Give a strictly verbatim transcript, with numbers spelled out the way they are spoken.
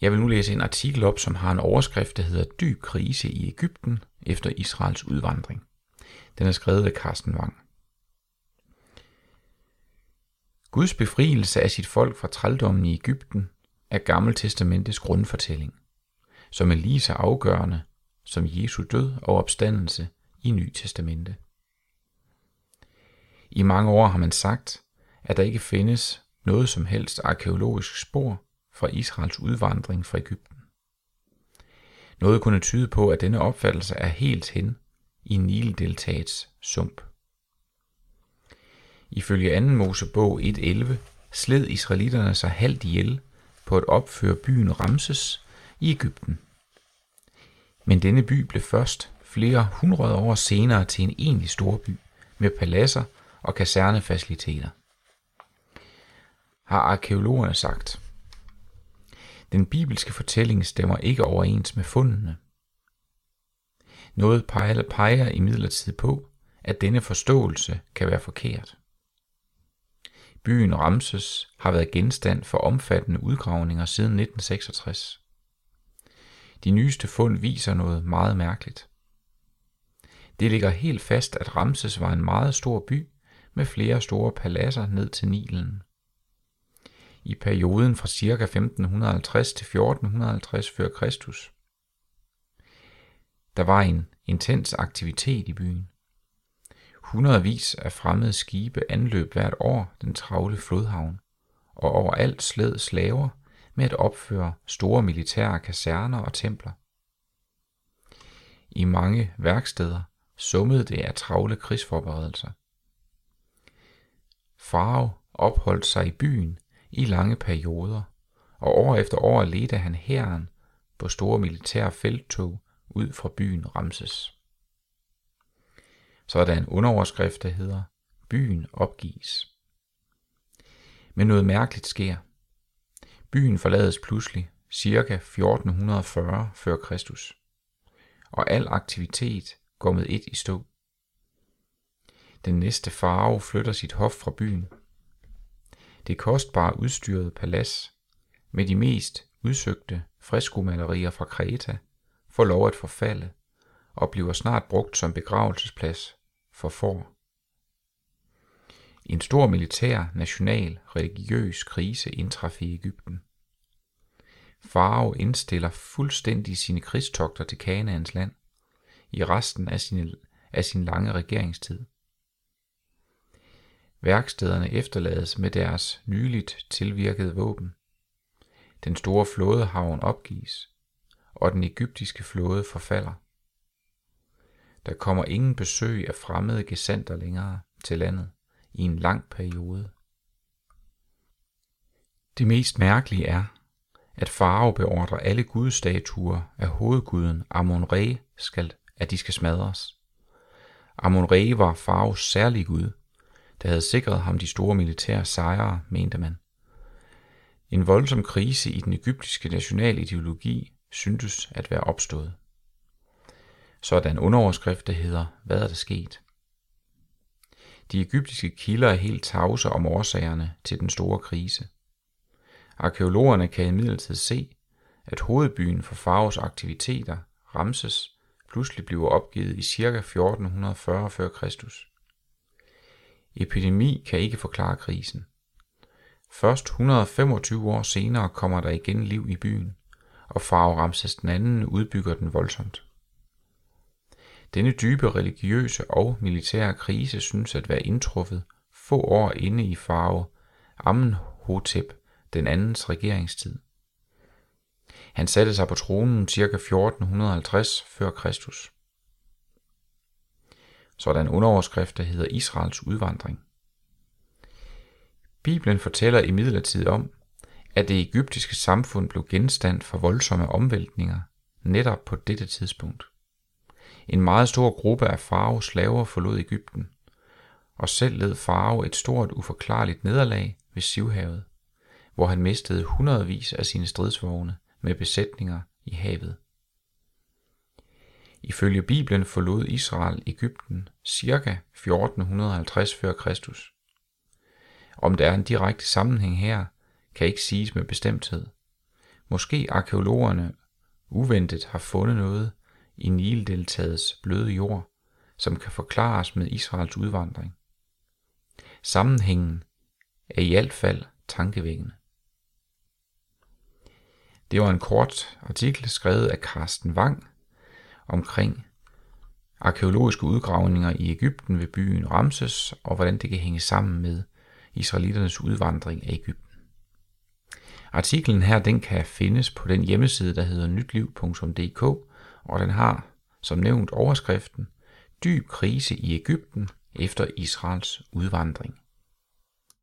Jeg vil nu læse en artikel op, som har en overskrift, der hedder Dyb krise i Egypten efter Israels udvandring. Den er skrevet af Carsten Wang. Guds befrielse af sit folk fra trældommen i Egypten er Gammeltestamentets grundfortælling, som er lige så afgørende som Jesu død og opstandelse i Ny Testamente. I mange år har man sagt, at der ikke findes noget som helst arkæologisk spor fra Israels udvandring fra Egypten. Noget kunne tyde på, at denne opfattelse er helt hen i Nildeltaets sump. Ifølge anden Mosebog et elleve sled israelitterne sig halvt ihjel på at opføre byen Ramses i Egypten. Men denne by blev først flere hundrede år senere til en egentlig storby med paladser og kasernefaciliteter, har arkæologerne sagt. Den bibelske fortælling stemmer ikke overens med fundene. Noget peger, peger imidlertid på, at denne forståelse kan være forkert. Byen Ramses har været genstand for omfattende udgravninger siden nitten seksogtres. De nyeste fund viser noget meget mærkeligt. Det ligger helt fast, at Ramses var en meget stor by med flere store paladser ned til Nilen. I perioden fra ca. femten halvtreds til fjorten halvtreds før Kristus. Der var en intens aktivitet i byen. Hundredvis af fremmede skibe anløb hvert år den travle flodhavn, og overalt sled slaver med at opføre store militære kaserner og templer. I mange værksteder summede det af travle krigsforberedelser. Farao opholdt sig i byen i lange perioder, og år efter år ledte han hæren på store militære felttog ud fra byen Ramses. Så er der en underoverskrift, der hedder Byen opgives. Men noget mærkeligt sker. Byen forlades pludselig ca. fjorten fyrre før Kristus, og al aktivitet går med et i stå. Den næste farao flytter sit hof fra byen. Det kostbare udstyrede palads med de mest udsøgte freskomalerier fra Kreta får lov at forfalde og bliver snart brugt som begravelsesplads for får. En stor militær, national, religiøs krise indtræffer i Egypten. Farao indstiller fuldstændig sine krigstogter til Kanaans land i resten af sin, af sin lange regeringstid. Værkstederne efterlades med deres nyligt tilvirkede våben. Den store flådehavn opgives, og den egyptiske flåde forfalder. Der kommer ingen besøg af fremmede gesandter længere til landet i en lang periode. Det mest mærkelige er, at farao beordrer alle gudstatuer af hovedguden Amon-Re, skal, at de skal smadres. Amon-Re var faraos særlige gud, der havde sikret ham de store militære sejre, mente man. En voldsom krise i den egyptiske nationale ideologi syntes at være opstået. Så er der en underoverskrift, der hedder, hvad er der sket? De egyptiske kilder er helt tavse om årsagerne til den store krise. Arkæologerne kan imidlertid se, at hovedbyen for faraos aktiviteter, Ramses, pludselig bliver opgivet i ca. fjorten fyrre før Kristus. Epidemi kan ikke forklare krisen. Først et hundrede og femogtyve år senere kommer der igen liv i byen, og farao Ramses den anden udbygger den voldsomt. Denne dybe religiøse og militære krise synes at være indtruffet få år inde i farao Amenhotep den andens regeringstid. Han satte sig på tronen ca. fjorten halvtreds før Kristus. Så er der en underoverskrift, der hedder Israels udvandring. Bibelen fortæller imidlertid om, at det egyptiske samfund blev genstand for voldsomme omvæltninger netop på dette tidspunkt. En meget stor gruppe af faraos slaver forlod Egypten, og selv led farao et stort uforklarligt nederlag ved Sivhavet, hvor han mistede hundredvis af sine stridsvogne med besætninger i havet. Ifølge Bibelen forlod Israel Egypten ca. fjorten halvtreds før Kristus. Om der er en direkte sammenhæng her, kan ikke siges med bestemthed. Måske arkæologerne uventet har fundet noget i Nildeltagets bløde jord, som kan forklares med Israels udvandring. Sammenhængen er i hvert fald tankevækkende. Det var en kort artikel skrevet af Carsten Wang omkring arkæologiske udgravninger i Egypten ved byen Ramses, og hvordan det kan hænge sammen med israeliternes udvandring af Egypten. Artiklen her, den kan findes på den hjemmeside, der hedder nytliv punktum d k, og den har som nævnt overskriften Dyb krise i Egypten efter Israels udvandring.